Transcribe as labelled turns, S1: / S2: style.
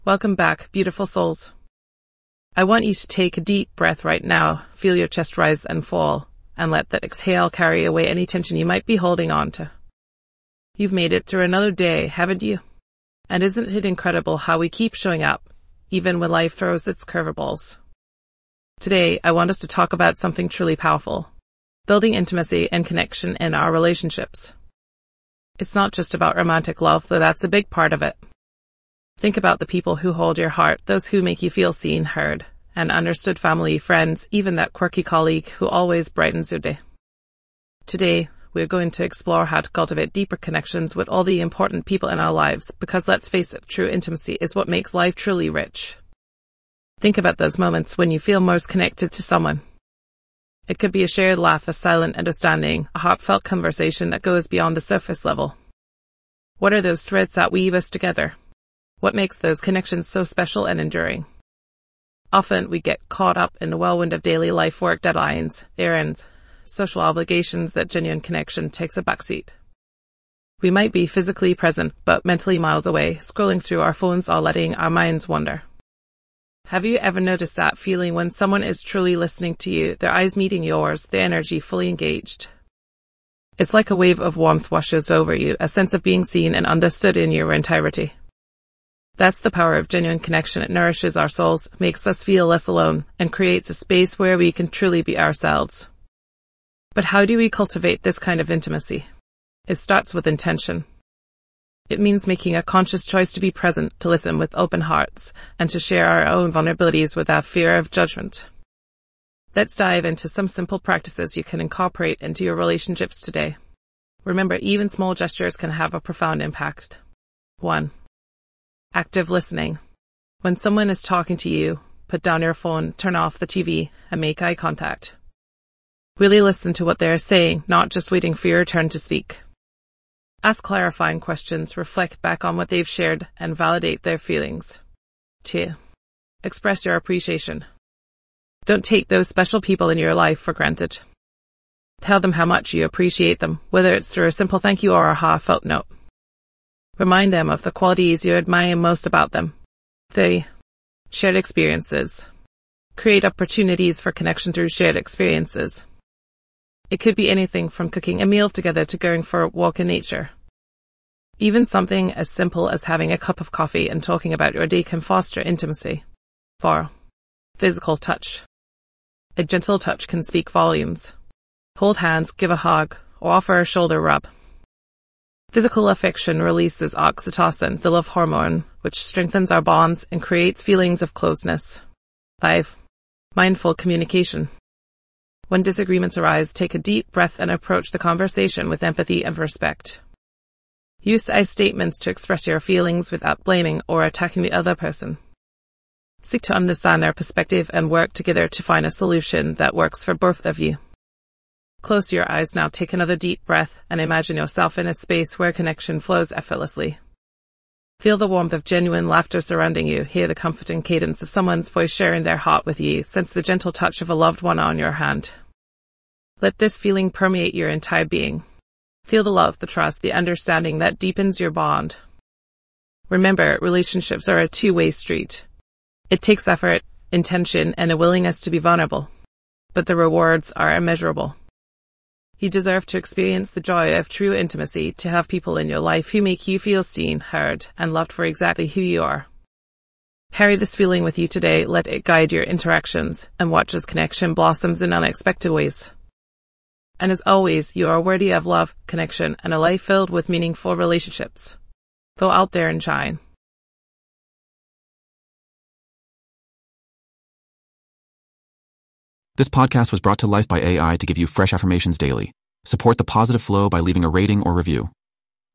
S1: Welcome back, beautiful souls. I want you to take a deep breath right now, feel your chest rise and fall, and let that exhale carry away any tension you might be holding on to. You've made it through another day, haven't you? And isn't it incredible how we keep showing up, even when life throws its curveballs? Today, I want us to talk about something truly powerful: building intimacy and connection in our relationships. It's not just about romantic love, though that's a big part of it. Think about the people who hold your heart, those who make you feel seen, heard, and understood: family, friends, even that quirky colleague who always brightens your day. Today, we're going to explore how to cultivate deeper connections with all the important people in our lives, because let's face it, true intimacy is what makes life truly rich. Think about those moments when you feel most connected to someone. It could be a shared laugh, a silent understanding, a heartfelt conversation that goes beyond the surface level. What are those threads that weave us together? What makes those connections so special and enduring? Often we get caught up in the whirlwind of daily life work, deadlines, errands, social obligations that genuine connection takes a backseat. We might be physically present, but mentally miles away, scrolling through our phones or letting our minds wander. Have you ever noticed that feeling when someone is truly listening to you, their eyes meeting yours, their energy fully engaged? It's like a wave of warmth washes over you, a sense of being seen and understood in your entirety. That's the power of genuine connection. It nourishes our souls, makes us feel less alone, and creates a space where we can truly be ourselves. But how do we cultivate this kind of intimacy? It starts with intention. It means making a conscious choice to be present, to listen with open hearts, and to share our own vulnerabilities without fear of judgment. Let's dive into some simple practices you can incorporate into your relationships today. Remember, even small gestures can have a profound impact. 1. Active listening. When someone is talking to you, put down your phone, turn off the TV, and make eye contact. Really listen to what they are saying, not just waiting for your turn to speak. Ask clarifying questions, reflect back on what they've shared, and validate their feelings. 2. Express your appreciation. Don't take those special people in your life for granted. Tell them how much you appreciate them, whether it's through a simple thank you or a heartfelt note. Remind them of the qualities you admire most about them. 3. Shared experiences. Create opportunities for connection through shared experiences. It could be anything from cooking a meal together to going for a walk in nature. Even something as simple as having a cup of coffee and talking about your day can foster intimacy. 4. Physical touch. A gentle touch can speak volumes. Hold hands, give a hug, or offer a shoulder rub. Physical affection releases oxytocin, the love hormone, which strengthens our bonds and creates feelings of closeness. 5. Mindful communication. When disagreements arise, take a deep breath and approach the conversation with empathy and respect. Use I statements to express your feelings without blaming or attacking the other person. Seek to understand their perspective and work together to find a solution that works for both of you. Close your eyes now, take another deep breath, and imagine yourself in a space where connection flows effortlessly. Feel the warmth of genuine laughter surrounding you, hear the comforting cadence of someone's voice sharing their heart with you, sense the gentle touch of a loved one on your hand. Let this feeling permeate your entire being. Feel the love, the trust, the understanding that deepens your bond. Remember, relationships are a two-way street. It takes effort, intention, and a willingness to be vulnerable. But the rewards are immeasurable. You deserve to experience the joy of true intimacy, to have people in your life who make you feel seen, heard, and loved for exactly who you are. Carry this feeling with you today, let it guide your interactions, and watch as connection blossoms in unexpected ways. And as always, you are worthy of love, connection, and a life filled with meaningful relationships. Go out there and shine.
S2: This podcast was brought to life by AI to give you fresh affirmations daily. Support the positive flow by leaving a rating or review.